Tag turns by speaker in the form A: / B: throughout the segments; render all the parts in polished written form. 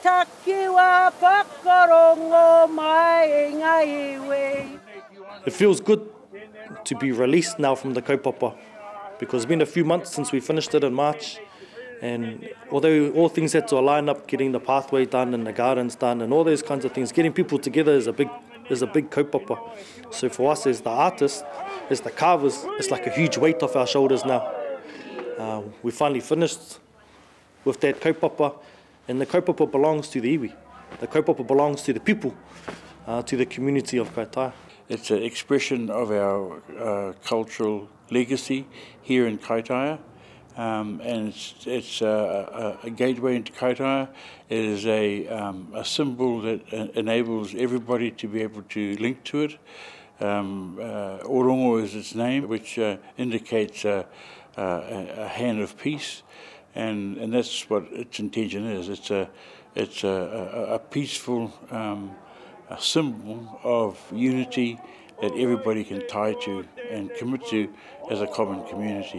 A: takiwa pakarongo mai ngai iwi.
B: It feels good to be released now from the kaupapa because it's been a few months since we finished it in March, and although all things had to align up, getting the pathway done and the gardens done and all those kinds of things, getting people together is a big kaupapa. So for us as the artists, as the carvers, it's like a huge weight off our shoulders now. We finally finished with that kaupapa, and the kaupapa belongs to the iwi. The kaupapa belongs to the people, to the community of Kaitaia.
C: It's an expression of our cultural legacy here in Kaitaia, and it's a gateway into Kaitaia. It is a symbol that enables everybody to be able to link to it. Orongo is its name, which indicates a hand of peace, and that's what its intention is. It's a peaceful a symbol of unity that everybody can tie to and commit to as a common community.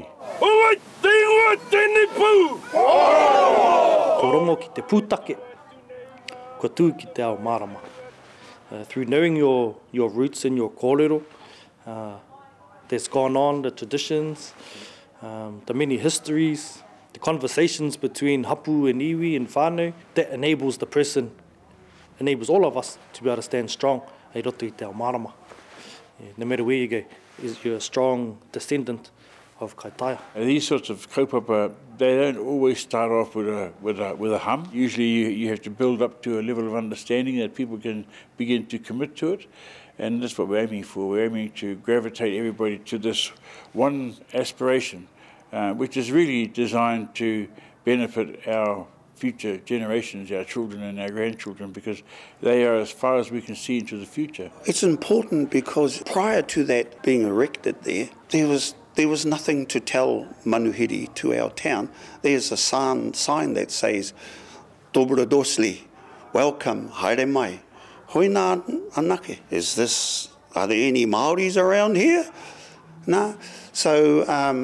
B: Ko rongo ki te pūtake, ko tū ki te ao marama. Through knowing your roots and your kōrero, that's gone on, the traditions, the many histories, the conversations between hapu and iwi and whānau, that enables the person, enables all of us to be able to stand strong hei roto i te ao marama. No matter where you go, you're a strong descendant of Kaitaia.
C: These sorts of kaupapa, they don't always start off with a hum. Usually you have to build up to a level of understanding that people can begin to commit to it, and that's what we're aiming for. We're aiming to gravitate everybody to this one aspiration, which is really designed to benefit our future generations, our children and our grandchildren, because they are as far as we can see into the future.
D: It's important because prior to that being erected there was nothing to tell manuhiri to our town. There's a sign that says, Dobra Dosli, welcome, haere mai. Hoina anake, are there any Māoris around here? No. So,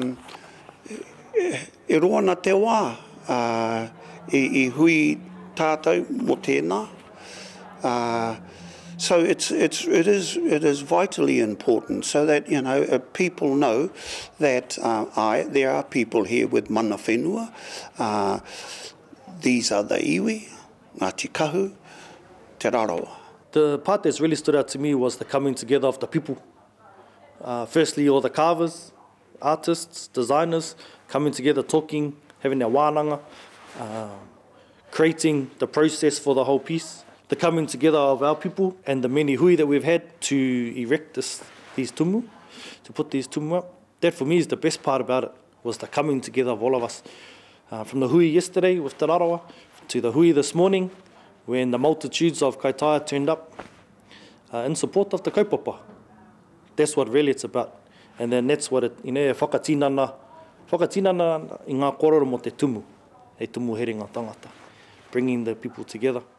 D: e roa na te wā, I hui tātou mo tēnā. So it is vitally important so that people know that there are people here with mana whenua. These are the iwi, Ngāti Kahu, Te Rarawa.
B: The part that's really stood out to me was the coming together of the people. Firstly, all the carvers, artists, designers coming together, talking, having their wānanga, creating the process for the whole piece, the coming together of our people and the many hui that we've had to erect these tumu, to put these tumu up. That for me is the best part about it, was the coming together of all of us. From the hui yesterday with Te Rarawa to the hui this morning, when the multitudes of Kaitaia turned up in support of the kaupapa. That's what really it's about. And then that's what it, whakatinana i ngā kōrero mo te tumu, he tumu here ngā tangata, bringing the people together.